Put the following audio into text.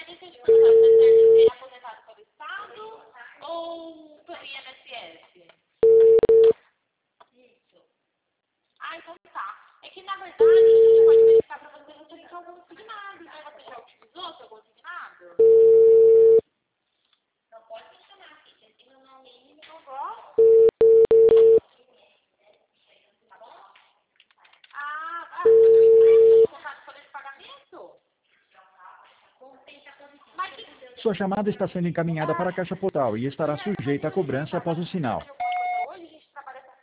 deixa eu te perguntar, você é aposentado pelo Estado ou pelo INSS? Isso. Ah, então tá. É que, na verdade, a gente pode verificar para você se tem algum consignado, né? Você já utilizou seu consignado? Não pode mencionar aqui, tem o nome e não gosto. Tá bom? Mas eu entrei no contrato de folha de pagamento? Sua chamada está sendo encaminhada para a caixa postal e estará sujeita a cobrança após o sinal.